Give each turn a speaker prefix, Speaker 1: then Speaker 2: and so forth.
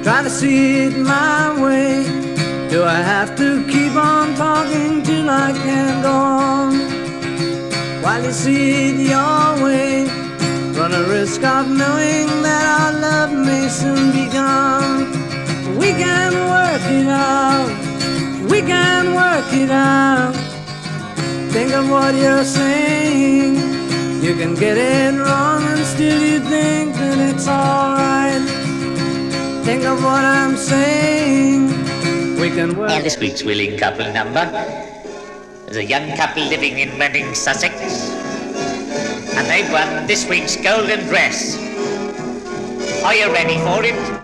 Speaker 1: try to see it my way. Do I have to keep on talking till I can't go on? While you see it your way, run a risk of knowing that our love may soon be gone. We can work it out, we can work it out. Think of what you're saying. You can get it wrong and still you think that it's alright. Think of what I'm saying. We can work.
Speaker 2: And this week's willing couple number. There's a young couple living in Reading, Sussex, and they've won this week's golden dress. Are you ready for it?